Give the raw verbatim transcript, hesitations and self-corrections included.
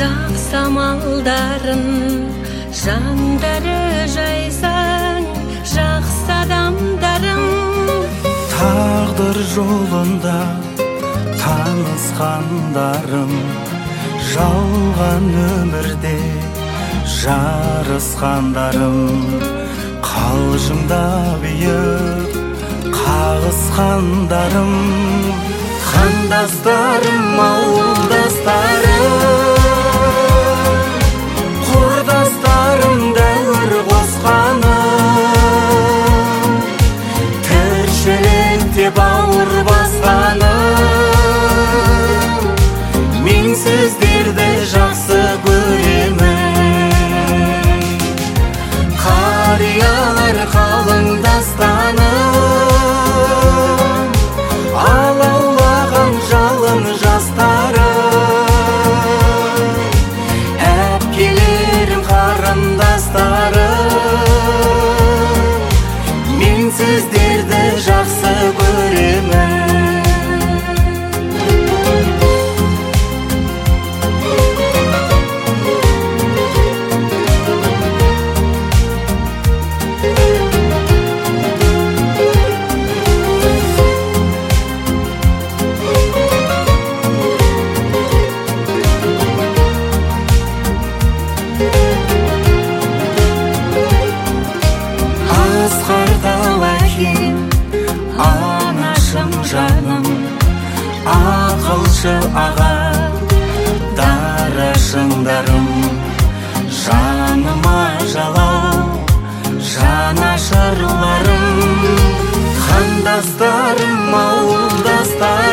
жақсы амалдарын, жандары жайсан, жақсы адамдарым. Тағдыр жолында танысқандарым, жалған өмірде жарысқандарым, қалжыңдап үйіп қағысқандарым, қандастарым, ауылдастарым, құрдастарым, дәуір қосқаным, тіршілікте бауыр басқаным, мен сіздерді жақсы көремін. Қариялар, қалыңдастаным, алаулаған жалын жастарым, әпкелерім, қарындастарым, мен сіздерді жақсы көремін. Анашым, жаным, ақылшы аға, дарашыңдарым, жаныма жалау, жанашырларым, қандастарым, ауылдастарым.